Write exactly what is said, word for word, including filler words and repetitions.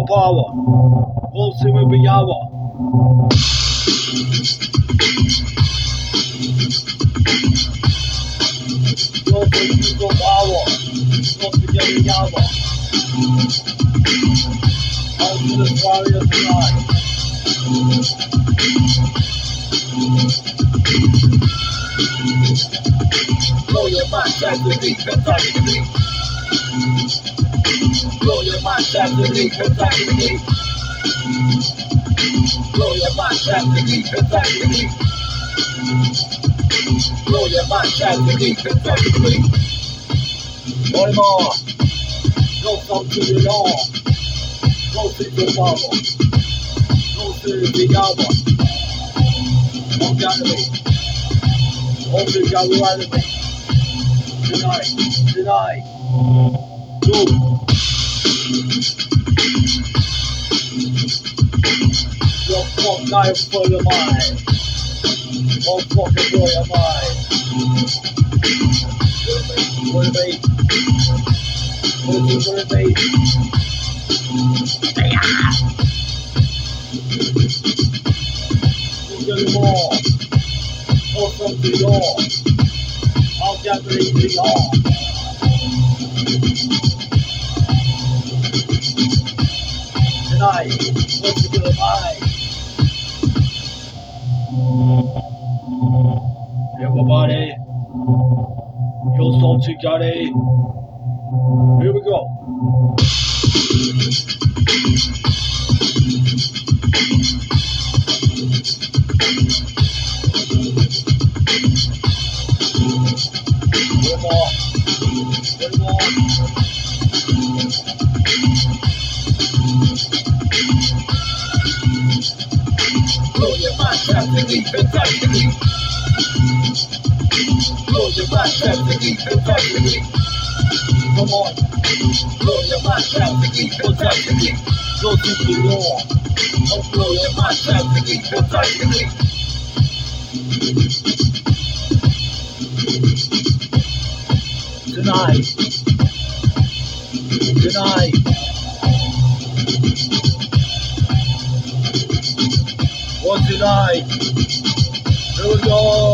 power. Ultimate Biyawa. Ultimate power. Ultimate Biyawa. Ultimate warrior tonight. Blow your mind, tap the beat, come tap the beat. Blow your mind, tap the beat, come tap the beat. Blow your mind, tap the beat, come tap the beat. Blow your mind, tap the beat, come tap the beat. One more. Go come to the law. Go to the power. Go to the Biyawa. Come down to me. Hold the Biyawa out of me. Tonight, tonight. Go. Your fuck guy for your mind. Oh fucking boy your mind. What a bait. What a bait. What a bait. There's more. More from the door. I'll gather in the yard. Tonight, what's the good mind? Everybody, you're so together. Here we go. One more. One more. Blow your mind, tap the beat, tap the beat. Blow your mind, tap the beat, tap the beat. Come on. Blow your mind, tap the beat, tap the beat. Go to the law. Oh, blow your mind, tap the beat, tap the beat. Tonight. Tonight. What tonight? Here we go.